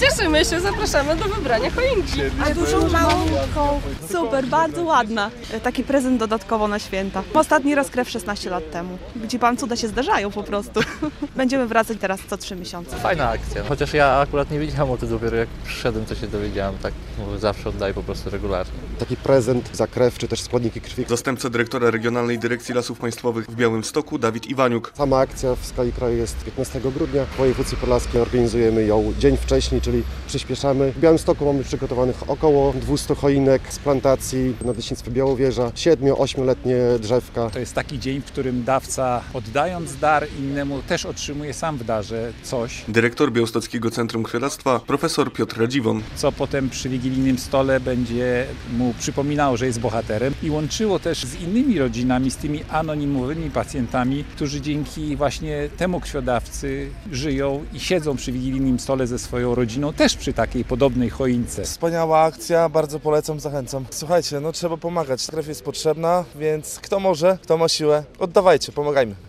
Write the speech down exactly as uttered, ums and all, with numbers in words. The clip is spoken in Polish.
Cieszymy się, zapraszamy do wybrania choinki. A dużą, małą, super, bardzo ładna. Taki prezent dodatkowo na święta. Ostatni raz krew szesnaście lat temu, gdzie pan cuda się zdarzają po prostu. Będziemy wracać teraz co trzy miesiące. Fajna akcja, chociaż ja akurat nie wiedziałam o tym, dopiero jak przyszedłem, to się dowiedziałam, tak mówię, zawsze oddaję po prostu regularnie. Taki prezent za krew, czy też składniki krwi. Zastępca dyrektora Regionalnej Dyrekcji Lasów Państwowych w Białymstoku, Dawid Iwaniuk. Sama akcja w skali kraju jest piętnastego grudnia. W województwie podlaskim organizujemy ją dzień wcześniej, czyli przyspieszamy. W Białymstoku mamy przygotowanych około dwieście choinek z plantacji na Leśnictwie Białowieża, siedmiu-ośmioletnie drzewka. To jest taki dzień, w którym dawca, oddając dar innemu, też otrzymuje sam w darze coś, Dyrektor Białostockiego Centrum Krwiodawstwa, profesor Piotr Radziwon. co potem przy wigilijnym stole będzie mu przypominało, że jest bohaterem i łączyło też z innymi rodzinami, z tymi anonimowymi pacjentami, którzy dzięki właśnie temu krwiodawcy żyją i siedzą przy wigilijnym stole ze swoją rodziną, też przy takiej podobnej choince. Wspaniała akcja, bardzo polecam, zachęcam. Słuchajcie, no trzeba pomagać, krew jest potrzebna, więc kto może, kto ma siłę, oddawajcie, pomagajmy.